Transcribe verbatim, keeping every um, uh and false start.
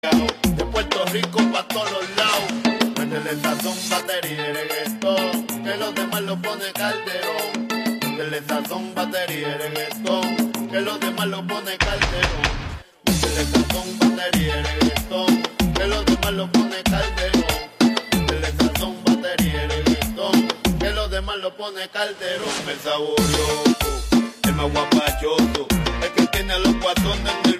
De Puerto Rico pa' todos los lados. Métele sazón, batería y reggaetón, que los demás lo pone Calderón. Métele sazón, batería y reggaetón, que los demás lo pone Calderón. Métele sazón, batería y reggaetón, que los demás lo pone Calderón. Métele sazón, batería y reggaetón, que los demás lo pone Calderón. El saborioso, el más guapachoso, el que tiene a los guatones